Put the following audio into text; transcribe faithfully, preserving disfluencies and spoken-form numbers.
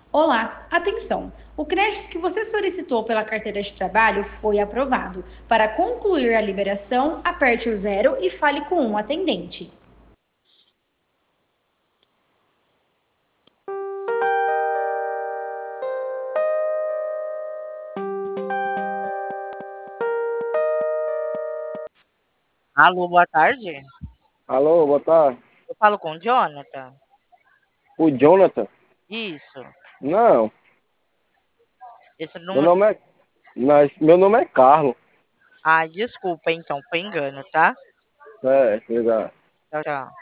Olá, atenção! O crédito que você solicitou pela carteira de trabalho foi aprovado. Para concluir a liberação, aperte o zero e fale com um atendente. Alô, boa tarde. Alô, boa tarde. Eu falo com o Jonathan? O Jonathan? Isso. Não, Esse meu número. nome é. Não, esse- meu nome é Carlos. Ah, desculpa então, foi engano, tá? É, exato. Tchau, tchau.